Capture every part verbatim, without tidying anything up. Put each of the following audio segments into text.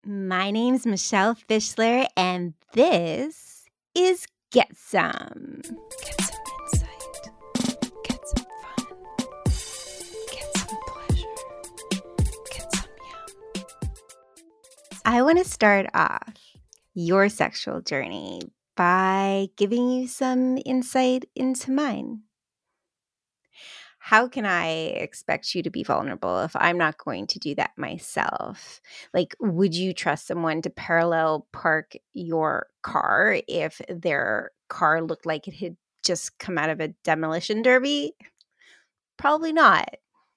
My name's Michelle Fischler, and this is Get Some. Get some insight. Get some fun. Get some pleasure. Get some yum. I want to start off your sexual journey by giving you some insight into mine. How can I expect you to be vulnerable if I'm not going to do that myself? Like, would you trust someone to parallel park your car if their car looked like it had just come out of a demolition derby? Probably not.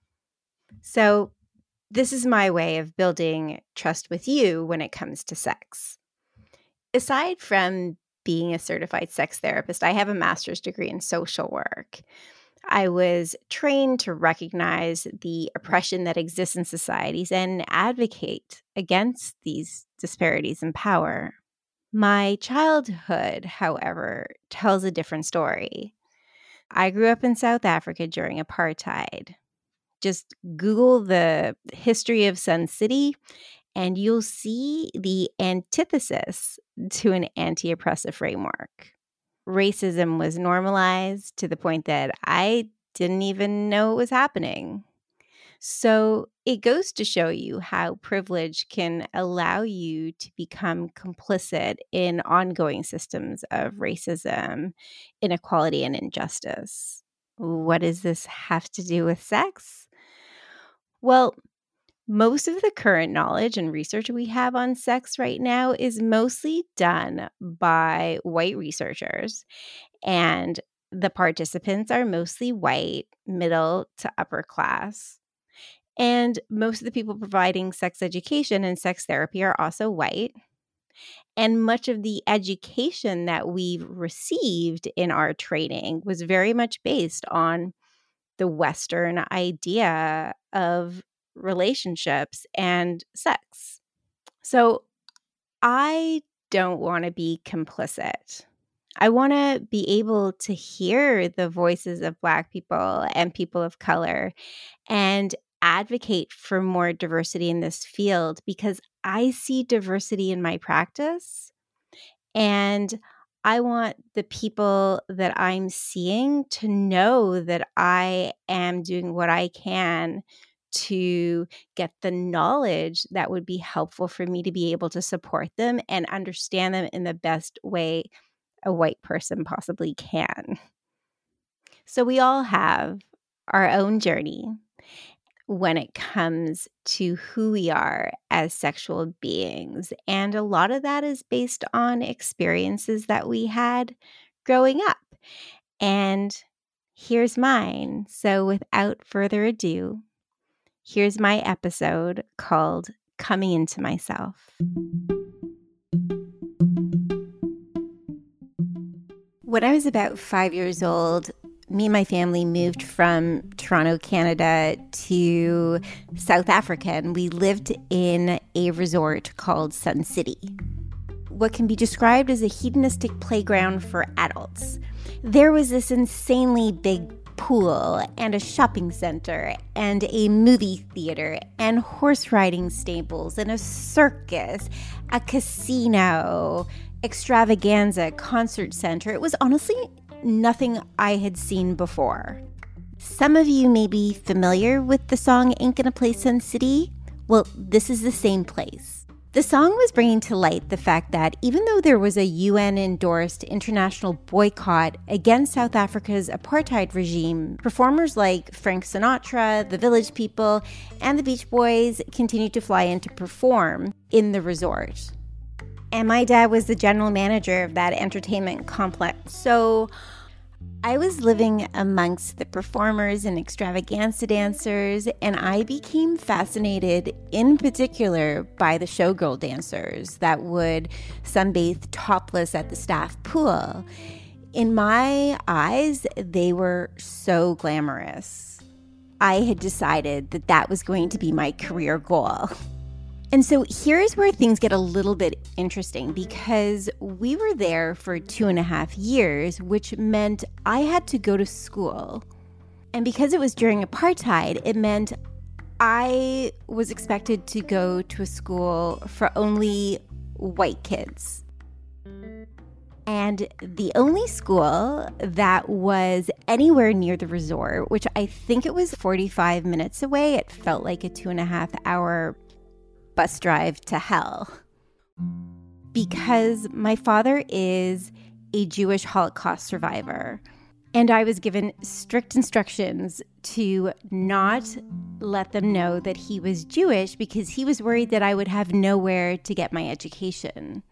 So this is my way of building trust with you when it comes to sex. Aside from being a certified sex therapist, I have a master's degree in social work. I was trained to recognize the oppression that exists in societies and advocate against these disparities in power. My childhood, however, tells a different story. I grew up in South Africa during apartheid. Just Google the history of Sun City, and you'll see the antithesis to an anti-oppressive framework. Racism was normalized to the point that I didn't even know it was happening. So it goes to show you how privilege can allow you to become complicit in ongoing systems of racism, inequality, and injustice. What does this have to do with sex? Well, most of the current knowledge and research we have on sex right now is mostly done by white researchers, and the participants are mostly white, middle to upper class. And most of the people providing sex education and sex therapy are also white. And much of the education that we've received in our training was very much based on the Western idea of relationships and sex. So I don't want to be complicit. I want to be able to hear the voices of Black people and people of color and advocate for more diversity in this field because I see diversity in my practice, and I want the people that I'm seeing to know that I am doing what I can to get the knowledge that would be helpful for me to be able to support them and understand them in the best way a white person possibly can. So we all have our own journey when it comes to who we are as sexual beings. And a lot of that is based on experiences that we had growing up. And here's mine. So without further ado, here's my episode called Coming Into Myself. When I was about five years old, me and my family moved from Toronto, Canada to South Africa, and we lived in a resort called Sun City, what can be described as a hedonistic playground for adults. There was this insanely big pool and a shopping center and a movie theater and horse riding stables and a circus, a casino, extravaganza, concert center. It was honestly nothing I had seen before. Some of you may be familiar with the song Ain't Gonna Play Sun City. Well, this is the same place. The song was bringing to light the fact that even though there was a U N-endorsed international boycott against South Africa's apartheid regime, performers like Frank Sinatra, the Village People, and the Beach Boys continued to fly in to perform in the resort. And my dad was the general manager of that entertainment complex. So I was living amongst the performers and extravaganza dancers, and I became fascinated in particular by the showgirl dancers that would sunbathe topless at the staff pool. In my eyes, they were so glamorous. I had decided that that was going to be my career goal. And so here's where things get a little bit interesting, because we were there for two and a half years, which meant I had to go to school. And because it was during apartheid, it meant I was expected to go to a school for only white kids. And the only school that was anywhere near the resort, which I think it was forty-five minutes away, it felt like a two and a half hour bus drive to hell. Because my father is a Jewish Holocaust survivor. And I was given strict instructions to not let them know that he was Jewish because he was worried that I would have nowhere to get my education.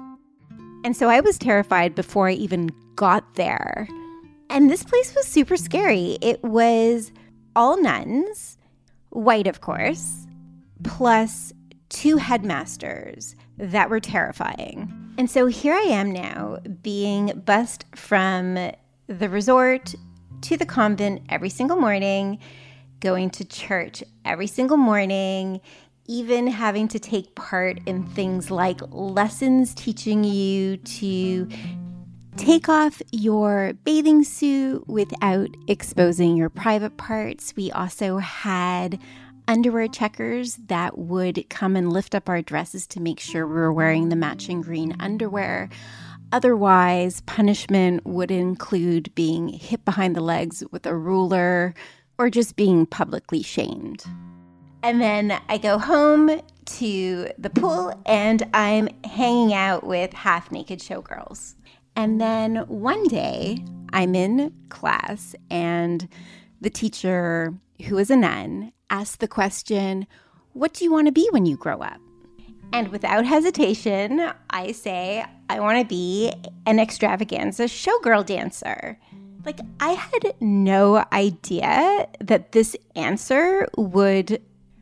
And so I was terrified before I even got there. And this place was super scary. It was all nuns, white of course, plus two headmasters that were terrifying. And so here I am now being bussed from the resort to the convent every single morning, going to church every single morning, even having to take part in things like lessons teaching you to take off your bathing suit without exposing your private parts. We also had underwear checkers that would come and lift up our dresses to make sure we were wearing the matching green underwear. Otherwise, punishment would include being hit behind the legs with a ruler or just being publicly shamed. And then I go home to the pool and I'm hanging out with half-naked showgirls. And then one day I'm in class and the teacher, who is a nun, asks the question, "What do you want to be when you grow up?" And without hesitation, I say, I want to be an extravaganza showgirl dancer. Like, I had no idea that this answer would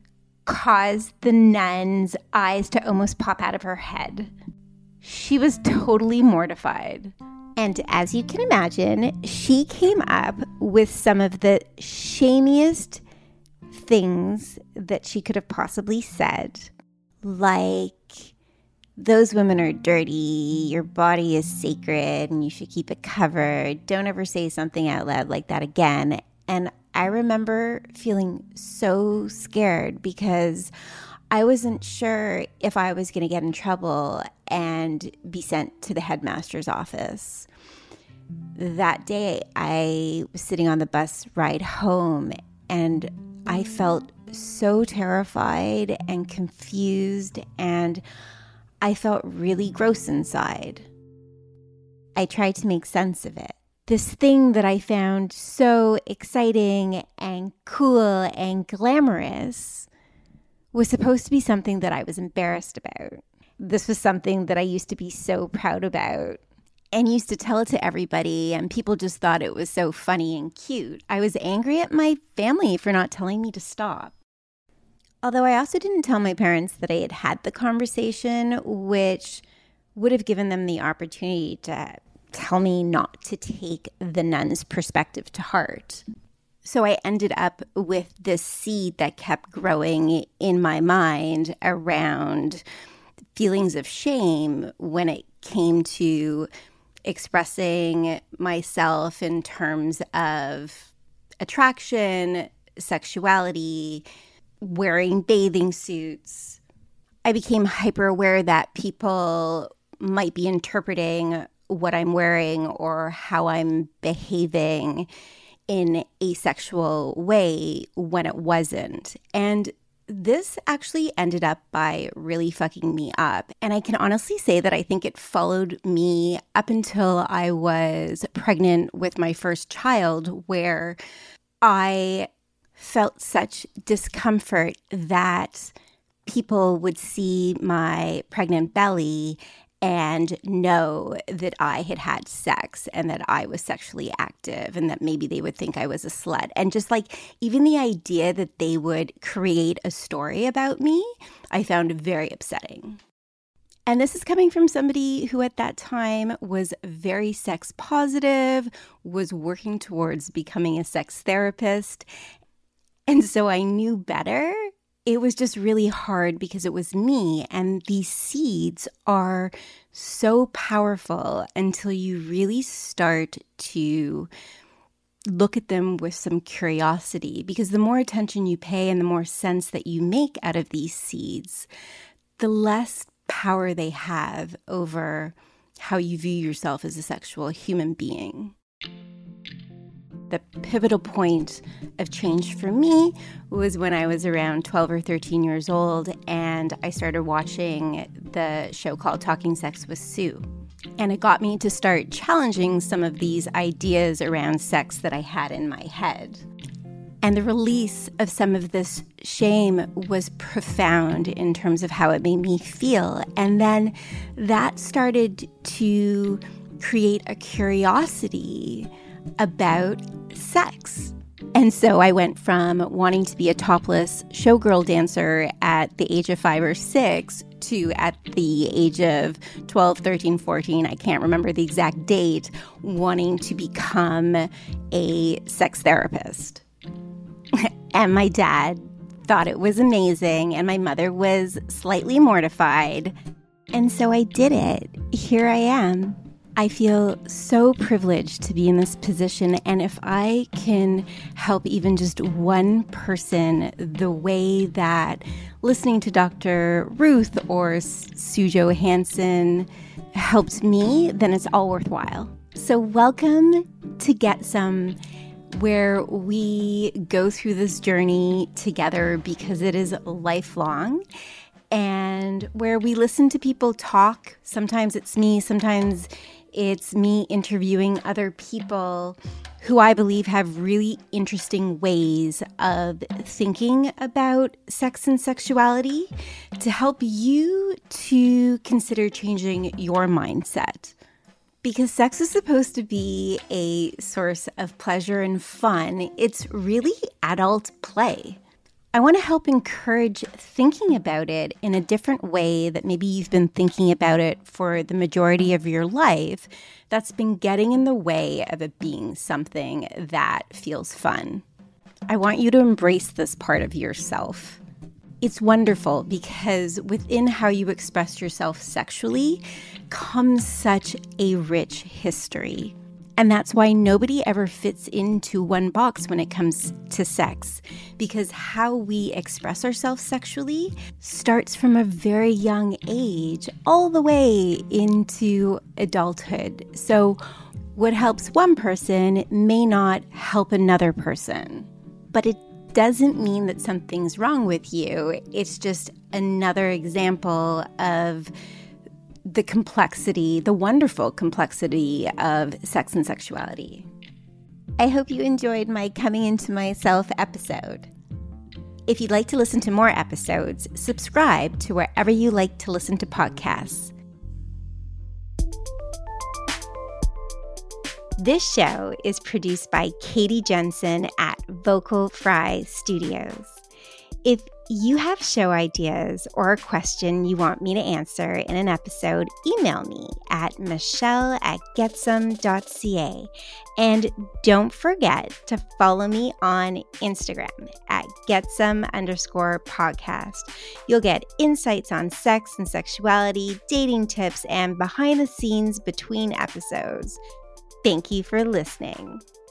cause the nun's eyes to almost pop out of her head. She was totally mortified. And as you can imagine, she came up with some of the shamiest things that she could have possibly said. Like, those women are dirty, your body is sacred, and you should keep it covered. Don't ever say something out loud like that again. And I remember feeling so scared because I wasn't sure if I was going to get in trouble and be sent to the headmaster's office. That day, I was sitting on the bus ride home, and I felt so terrified and confused, and I felt really gross inside. I tried to make sense of it. This thing that I found so exciting and cool and glamorous was supposed to be something that I was embarrassed about. This was something that I used to be so proud about and used to tell it to everybody, and people just thought it was so funny and cute. I was angry at my family for not telling me to stop. Although I also didn't tell my parents that I had had the conversation, which would have given them the opportunity to tell me not to take the nun's perspective to heart. So I ended up with this seed that kept growing in my mind around feelings of shame when it came to expressing myself in terms of attraction, sexuality, wearing bathing suits. I became hyper aware that people might be interpreting what I'm wearing or how I'm behaving in a sexual way when it wasn't. And this actually ended up by really fucking me up. And I can honestly say that I think it followed me up until I was pregnant with my first child, where I felt such discomfort that people would see my pregnant belly and know that I had had sex and that I was sexually active and that maybe they would think I was a slut. And just like even the idea that they would create a story about me, I found very upsetting. And this is coming from somebody who at that time was very sex positive, was working towards becoming a sex therapist. And so I knew better. It was just really hard because it was me, and these seeds are so powerful until you really start to look at them with some curiosity, because the more attention you pay and the more sense that you make out of these seeds, the less power they have over how you view yourself as a sexual human being. The pivotal point of change for me was when I was around twelve or thirteen years old, and I started watching the show called Talking Sex with Sue. And it got me to start challenging some of these ideas around sex that I had in my head. And the release of some of this shame was profound in terms of how it made me feel. And then that started to create a curiosity about sex. And so I went from wanting to be a topless showgirl dancer at the age of five or six to at the age of twelve, thirteen, fourteen, I can't remember the exact date, wanting to become a sex therapist. And my dad thought it was amazing, and my mother was slightly mortified. And so I did it. Here I am. I feel so privileged to be in this position, and if I can help even just one person the way that listening to Doctor Ruth or Sue Johanson helped me, then it's all worthwhile. So welcome to Get Some, where we go through this journey together because it is lifelong, and where we listen to people talk. Sometimes it's me, sometimes it's me interviewing other people who I believe have really interesting ways of thinking about sex and sexuality to help you to consider changing your mindset. Because sex is supposed to be a source of pleasure and fun. It's really adult play. I want to help encourage thinking about it in a different way that maybe you've been thinking about it for the majority of your life that's been getting in the way of it being something that feels fun. I want you to embrace this part of yourself. It's wonderful because within how you express yourself sexually comes such a rich history. And that's why nobody ever fits into one box when it comes to sex, because how we express ourselves sexually starts from a very young age all the way into adulthood. So what helps one person may not help another person, but it doesn't mean that something's wrong with you. It's just another example of the complexity, the wonderful complexity of sex and sexuality. I hope you enjoyed my Coming Into Myself episode. If you'd like to listen to more episodes, subscribe to wherever you like to listen to podcasts. This show is produced by Katie Jensen at Vocal Fry Studios. If you have show ideas or a question you want me to answer in an episode, email me at michelle at getsome dot c a. And don't forget to follow me on Instagram at getsome underscore podcast. You'll get insights on sex and sexuality, dating tips, and behind the scenes between episodes. Thank you for listening.